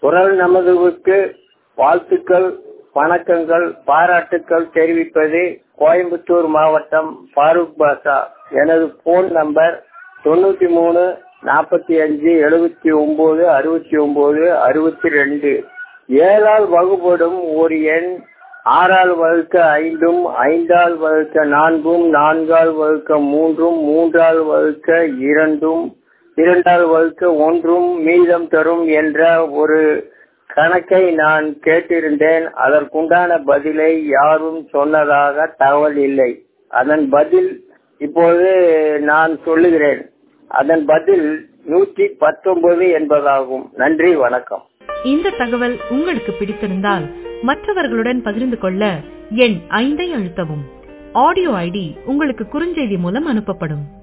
குரல் நமதுவுக்கு வாழ்த்துக்கள், வணக்கங்கள், பாராட்டுக்கள் தெரிவிப்பது கோயம்புத்தூர் மாவட்டம் ஃபாரூக் பாஷா. எனது போன் நம்பர் 9345796962. 7ஆல் வகுப்படும் ஒரு எண் 6ஆல் வகுக்க 5ம், 5ஆல் வகுக்க 4ம், 4ஆல் வகுக்க 3ம், 3ஆல் வகுக்க 2ம், 2ஆல் வகுக்க 1ம் மீதம் தரும் என்ற ஒரு கணக்கை நான் கேட்டிருந்தேன். அதற்குண்டான பதிலை யாரும் சொன்னதாக தகவல் இல்லை. அதன் பதில் இப்போது நான் சொல்லுகிறேன். அதன் பதில் 119 என்பதாகும். நன்றி, வணக்கம். இந்த தகவல் உங்களுக்கு பிடித்திருந்தால் மற்றவர்களுடன் பகிர்ந்து கொள்ள எண் 5 அழுத்தவும். ஆடியோ ஐடி உங்களுக்கு குறுஞ்செய்தி மூலம் அனுப்பப்படும்.